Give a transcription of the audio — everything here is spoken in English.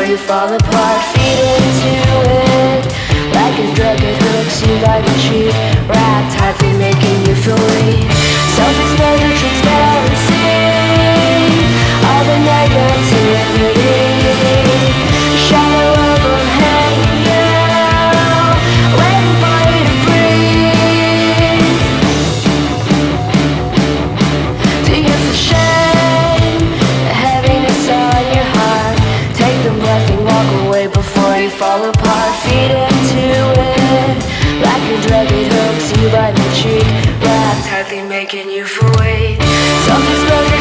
you fall apart. Feed into it like a drug, it hooks you by the cheek, wrapped tightly, making you feel weak. Self-explanatory, smell and see all the negativity. Shadow overhanging you, waiting for you to breathe. Do you feel shame, heaviness on your heart? Take the blessing, walk away before you fall apart. Feed into it like a drug, it hooks you by the cheek, wrapped tightly, making you feel weak. Self-explanatory.